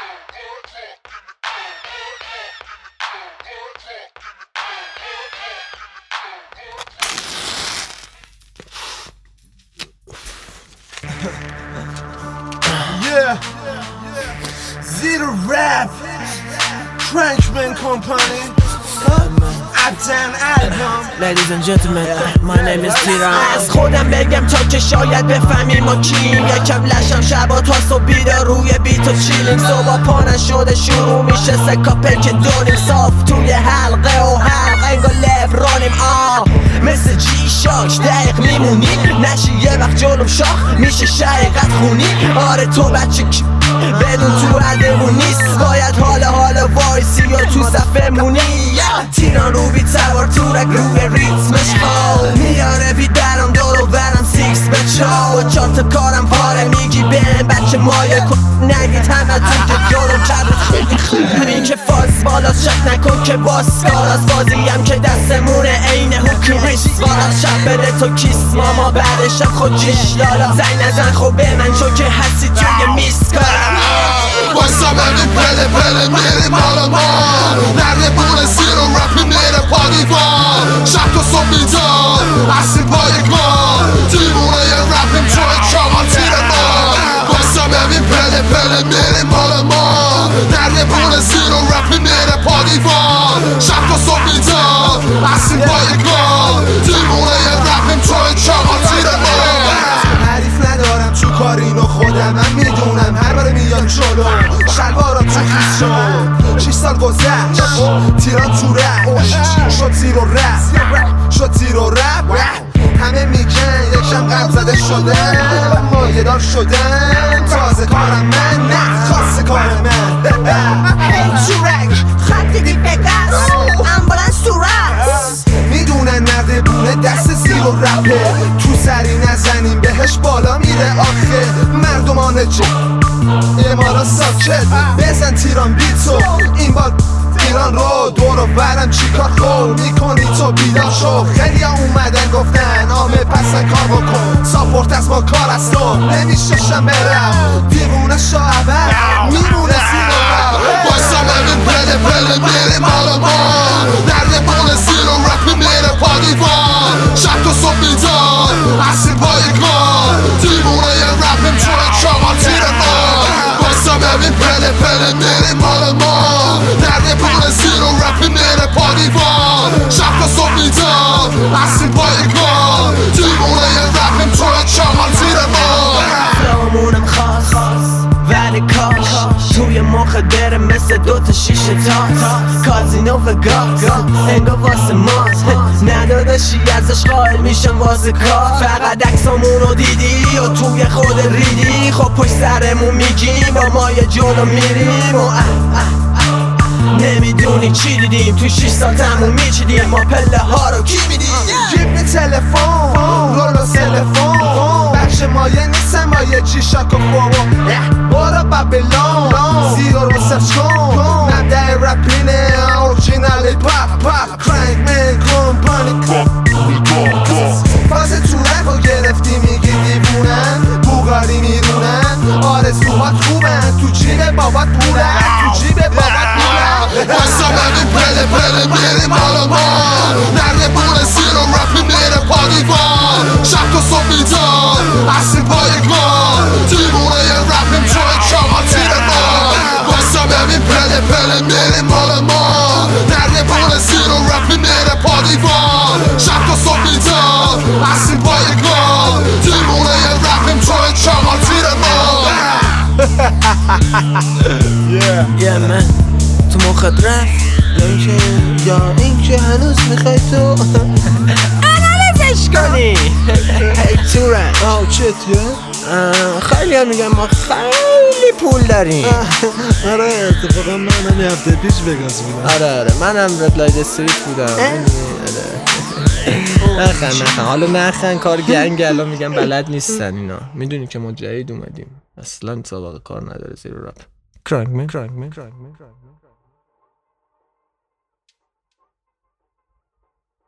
Yeah, Zero Rap, Trenchman Company, Uptown album. Ladies and gentlemen, my name is Tiran. از خودم بگم تا که شاید بفهمی ما کیم. یکم لشم شبا تا صبح بیدار روی بیت و چیلینگ. صبح پا نشده شروع میشه سکاپل که دونیم صاف توی حلقه و حلقه انگار لب رانیم. مثل جی شاک دقیق میمونی نشی یه وقت جلوم شاخ میشه شقیقت خونی. آره تو بچه بدون تو عدمون نیست باید حالا وایسی یا تو صفه مونی. تیران رو بی سوار تورک روی ریتمش خال میاره بی برام دور و برم سیکس بچه ها و چار تا کارم پاره میگی بهم بچه مایه کن نگید همه تون که جلوم کرده خیلی این که فاز بالاست شک نکن که باسکار از بازیم که دستمونه عین هوکریس بالاست شب بده تو کیس ماما بعدشم خود جیش لالا زنگ نزن خب به من چون که هستی توی میسکارم واسم همین پله میریم حالا ما نرده بونه سیر و رپی میره پا دیوار شب تا صبح بیدار اصیل پای کار دیوونه یه رپیم توی چاقال تیر ما واسم همین پله میریم حالا ما نرده بونه سیر و رپی میره پا دیوار شب تا صبح بیدار اصیل پای کار دیوونه یه رپیم توی چاقال تیر ما حریف ندارم تو کار اینو خودم من میدونم هر باره میان جلو شلوارا تو خیس شد 6 سال گذشت تیران تو رپ شد زیر و رپ شد زیر و رپ همه میگن یکم غم زده شدن مایه دار شدن تازه کارم من نه خاص کار من شورک خط دی پگاس امبولانس تو رس میدونن مرده بونه دست زیر و رپه تو سری نزنیم بهش بالا میره آخه مردمان یه مالا ساکت بزن تیران بیتو این بار ایران رو دور و برم چیکار خور میکنی تو بیدار شو خیلی ها اومدن گفتن آمه پسن کار بکن ساپورت از ما کار از تو نمیششم برم دیوونه شاعبر میمونه زیر و رپ واسم همین پله میریم حالا ما نرده بونه سیر و رپی میره پا دیوار شب تا صبح بیدار اصیل پای کار دیوونه یه رپیم توی چاقال تیر ما واسم همین پله میریم حالا ما نرده بونه سیر و رپی میره پا دیوار شب تا صبح بیدار اصیل پای کار دیوونه یه رپیم توی چاقال تیر ما فلامونم خاص ولی کاش توی مخ دره مثل دوتا شیشه تاس کازینو و گاز انگار واسه ماست نداداشی ازش قائل میشم واسه کار فقط عکسامونو دیدی و توی خود ریدی خب پشت سرمون میگیم با ما یه جلو میریم و نمیدونی چی دیدیم تو 6 سال تموم میچیدیم ما پله ها رو کی میدیم جیب تلفن رولو تلفن بخش مایه نیستم مایه چی شاک و فومو برو بابلون زیرو رو سرچ کن مبدأ رپینه اورجینالی پاپ کرنگ من کمپانی فاز تو رپ رو گرفتی میگی دیوونن بوگاری میرونن آرزوهات خوبن تو جیب بابات پولن تو جیب بابات پولن واسم همین پله میریم حالا ما نرده بونه سیر و رپی میره پا دیوار شب تا صبح بیدار اصیل پای کار دیوونه یه رپیم توی چاقال تیر ما واسم همین پله میریم حالا ما نرده بونه سیر و رپی میره پا دیوار شب تا صبح بیدار اصیل پای کار دیوونه یه رپیم توی چاقال تیر ما یه من تو مخت رفت یا اینکه هنوز میخوای تو انالیزش کنی هی تورن چتیه؟ خیلی هم میگم ما خیلی پول داریم آره اتفاقا منم یه هفته پیش وگاس بودم آره منم رد لایت استریت بودم نخن حالا نخن کار گنگ الان میگم بلد نیستن اینا میدونی که ما جدید اومدیم اصلا سابقه کار نداره زیر رپ کرانگ من